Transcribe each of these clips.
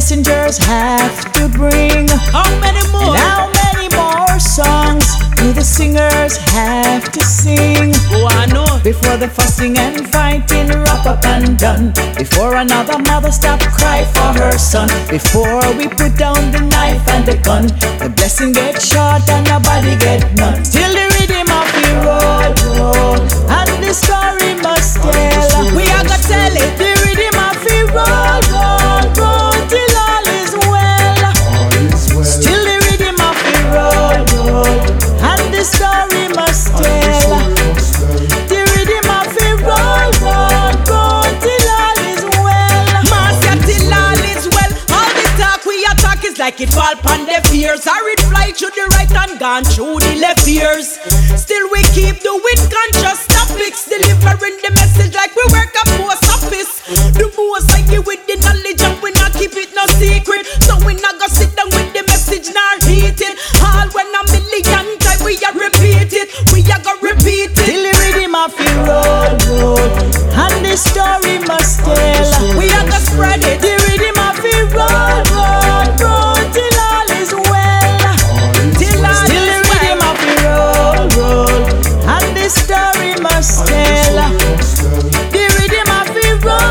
messengers have to bring? How many more? And how many more songs do the singers have to sing? Oh, I know. Before the fussing and fighting wrap up and done, before another mother stop cry for her son, before we put down the knife and the gun, the blessing get short and nobody get none. Till the rhythm of the roll, and the story must tell. We are gonna tell it. The rhythm of the roll, till all is well. Still the rhythm of the roll, and the story must tell. The rhythm of the roll, till all is well. Master, till all is well. All the talk we attack is like it fall upon their fears, or it fly to the right and gone through the left ears. Still we keep doing conscious topics, delivering the message like we work at post office. The most I give with the knowledge and we not keep it no secret. So we not go sit down with the message nor eat it. All when a million times we a repeat it, we a go repeat it. Till the rhythm of the roll, and the story must tell. We a go spread it. The rhythm of the roll, till all is well. Till all Still the is well. rhythm of the roll, and the story must tell. The rhythm of the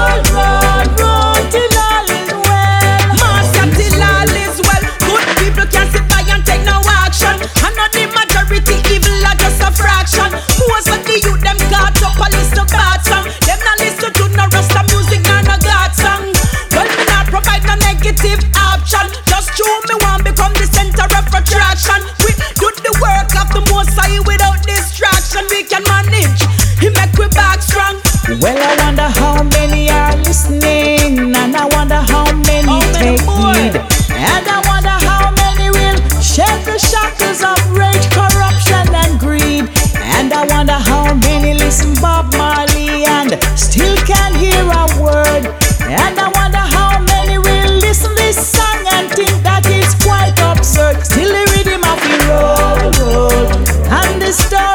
roll, till all is well. Master, till all is well. Good people can't sit by and take no action. And not the majority, evil are just a fraction. Most of the youth, them got up a list of bad song. Them not listen to no Rasta music or no God song. Well, me not provide no negative option. Just true, me want become the center of attraction. We do the work of the Most High without distraction. We can manage, he make we back strong. Well, I wonder how many are listening, and I wonder how many take heed, and I wonder how many will shed the shackles of rage, corruption, and greed, and I wonder how many listen Bob Marley and still can't hear a word, and I wonder how many will listen this song and think that it's quite absurd. Still the rhythm of the roll, and the story